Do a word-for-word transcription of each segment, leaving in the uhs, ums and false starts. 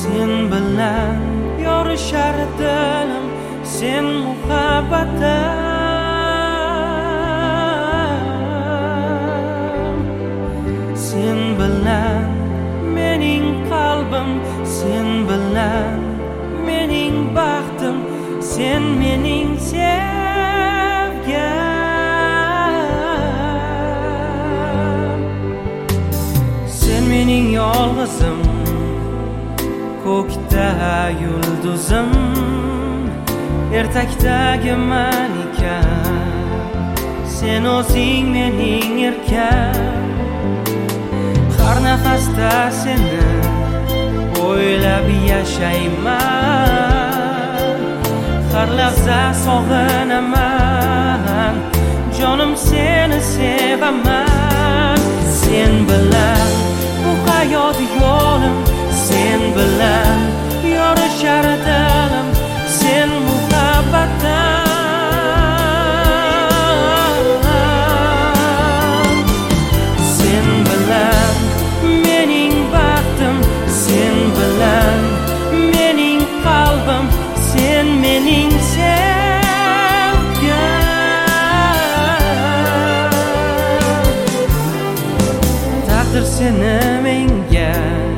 sen bilan yorishar dilim, sen muhabbatim. Sen bilan mening qalbim, sen bilan mening baxtim, sen mening sevgim. Sen mening yolg'izim, ko'kda yulduzim, ertakdagi man ekan, sen o'zing mening erkam. Har nafasda seni o'ylab yashayman, har lahza sog'inaman, jonim seni sevaman. Sen bilan bu hayot yo'lim, sen bilan yorishar dilim, sen muhabbatim. Sen bilan mening baxtim, sen bilan mening qalbim, sen mening sevgim. Taqdir seni menga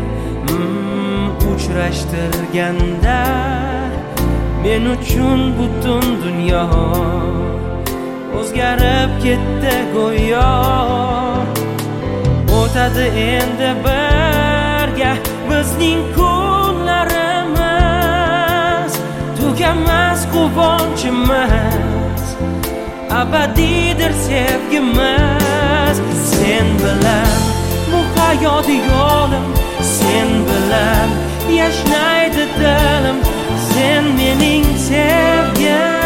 uchrashtirganda, men uchun butun dunyo o'zgarib ketdi go'yo. O'tadi endi birga bizning kunlarimiz, tugamas quvonchimiz, abadiydir sevgimiz. Sen bilan bu hayot yo'lim, sen bilan yashnaydi dilim, sen mening sevgim.